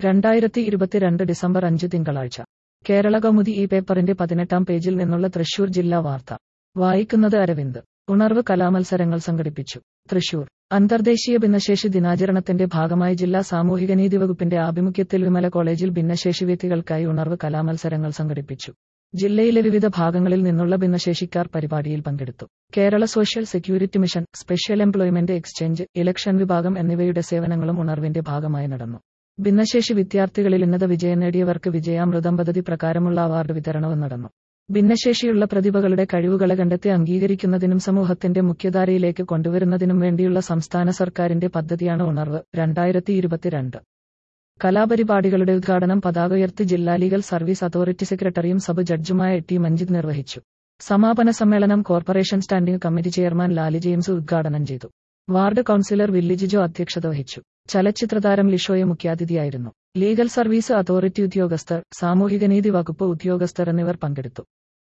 2022 December 5 തിങ്കളാഴ്ച. കേരള കൗമുദി ഈ പേപ്പറിന്റെ 18-ാം പേജിൽ നിന്നുള്ള തൃശൂർ ജില്ലാ വാർത്ത. വായിക്കുന്നത് അരവിന്ദ്. ഉണർവ് കലാമത്സരങ്ങൾ സംഘടിപ്പിച്ചു. തൃശൂർ. അന്തർദേശീയ ഭിന്നശേഷി ദിനാചരണത്തിന്റെ ഭാഗമായി ജില്ലാ സാമൂഹികനീതി വകുപ്പിന്റെ ആഭിമുഖ്യത്തിൽ വിമല കോളേജിൽ ഭിന്നശേഷി വ്യക്തികൾക്കായി ഉണർവ് കലാമത്സരങ്ങൾ സംഘടിപ്പിച്ചു. ജില്ലയിലെ വിവിധ ഭാഗങ്ങളിൽ നിന്നുള്ള ഭിന്നശേഷിക്കാർ പരിപാടിയിൽ പങ്കെടുത്തു. Kerala social security mission, special employment exchange, election വിഭാഗം എന്നിവയുടെ സേവനങ്ങളും ഉണർവിന്റെ ഭാഗമായി നടന്നു. ഭിന്നശേഷി വിദ്യാർത്ഥികളിൽ ഉന്നത വിജയം നേടിയവർക്ക് വിജയാമൃതം പദ്ധതി പ്രകാരമുള്ള അവാർഡ് വിതരണവും നടന്നു. ഭിന്നശേഷിയുള്ള പ്രതിഭകളുടെ കഴിവുകളെ കണ്ടെത്തി അംഗീകരിക്കുന്നതിനും സമൂഹത്തിന്റെ മുഖ്യധാരയിലേക്ക് കൊണ്ടുവരുന്നതിനും വേണ്ടിയുള്ള സംസ്ഥാന സർക്കാരിന്റെ പദ്ധതിയാണ് ഉണർവ് 2022. കലാപരിപാടികളുടെ ഉദ്ഘാടനം പതാക ഉയർത്തി ജില്ലാ ലീഗൽ സർവീസ് അതോറിറ്റി സെക്രട്ടറിയും സബ് ജഡ്ജുമായ ടി മഞ്ജിത് നിർവഹിച്ചു. സമാപന സമ്മേളനം corporation standing committee chairman Lali James ഉദ്ഘാടനം ചെയ്തു. വാർഡ് കൌൺസിലർ വില്ലി ജിജോ അധ്യക്ഷത വഹിച്ചു. ചലച്ചിത്രതാരം ലിഷോയെ മുഖ്യാതിഥിയായിരുന്നു. ലീഗൽ സർവീസ് അതോറിറ്റി ഉദ്യോഗസ്ഥർ, സാമൂഹികനീതി വകുപ്പ് ഉദ്യോഗസ്ഥർ എന്നിവർ പങ്കെടുത്തു.